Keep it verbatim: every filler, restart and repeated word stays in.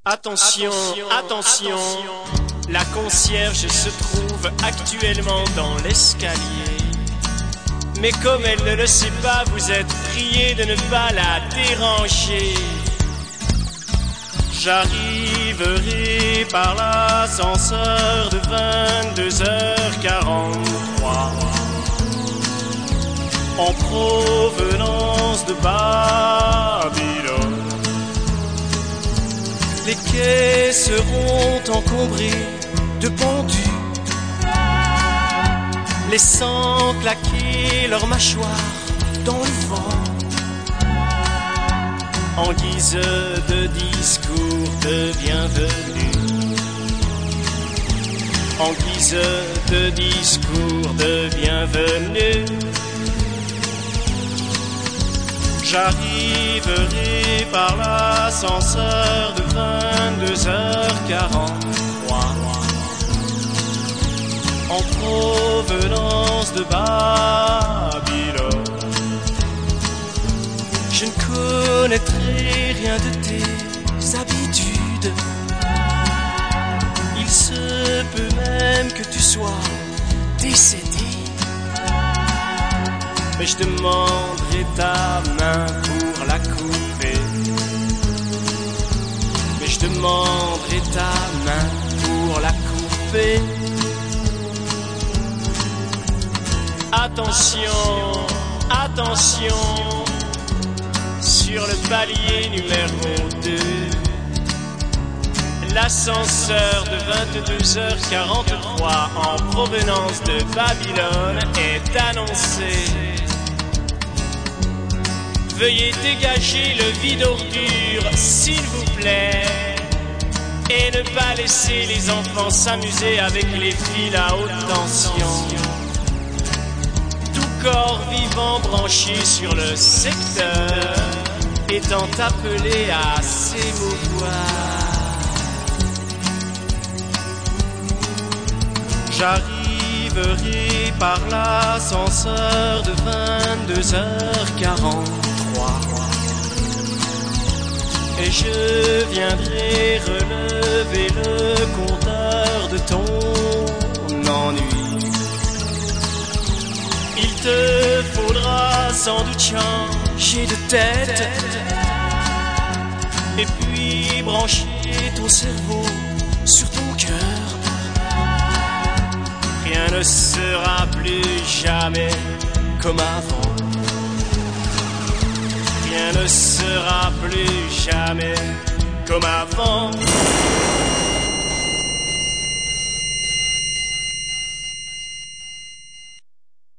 Attention, attention, la concierge se trouve actuellement dans l'escalier. Mais comme elle ne le sait pas, vous êtes prié de ne pas la déranger. J'arriverai par l'ascenseur de vingt-deux heures quarante-trois en provenance de Babylone. Les quais seront encombrés de pendus, laissant claquer leurs mâchoires dans le vent, en guise de discours de bienvenue. En guise de discours de bienvenue, j'arriverai par l'ascenseur de vingt-deux heures quarante-trois en provenance de Babylone. Je ne connaîtrai rien de tes habitudes. Il se peut même que tu sois décédé. Mais je demanderai ta main pour la couper. Mais je demanderai ta main pour la couper. Attention, attention, sur le palier numéro deux, l'ascenseur de vingt-deux heures quarante-trois en provenance de Babylone est annoncé. Veuillez dégager le vide ordure, s'il vous plaît, et ne pas laisser les enfants s'amuser avec les fils à haute tension. Tout corps vivant branché sur le secteur étant appelé à s'émouvoir. J'arriverai par l'ascenseur de vingt-deux heures quarante-trois et je viendrai relever le compteur de ton ennui. Il te faudra sans doute changer de tête et puis brancher ton cerveau sur ton cœur. Rien ne sera plus jamais comme avant. Rien ne sera plus jamais comme avant.